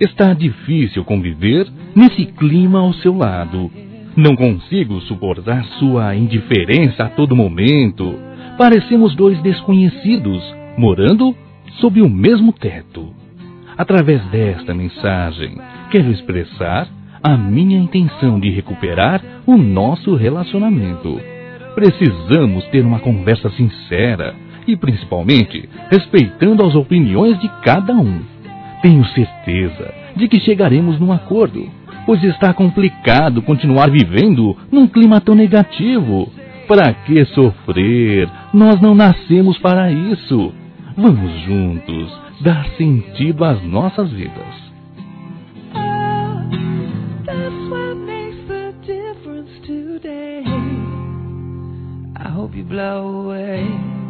Está difícil conviver nesse clima ao seu lado. Não consigo suportar sua indiferença a todo momento. Parecemos dois desconhecidos, morando sob o mesmo teto. Através desta mensagem, quero expressar a minha intenção de recuperar o nosso relacionamento. Precisamos ter uma conversa sincera e, principalmente, respeitando as opiniões de cada um. Tenho certeza de que chegaremos num acordo, pois está complicado continuar vivendo num clima tão negativo. Para que sofrer? Nós não nascemos para isso. Vamos juntos dar sentido às nossas vidas. That's what makes the difference today. I hope you blow away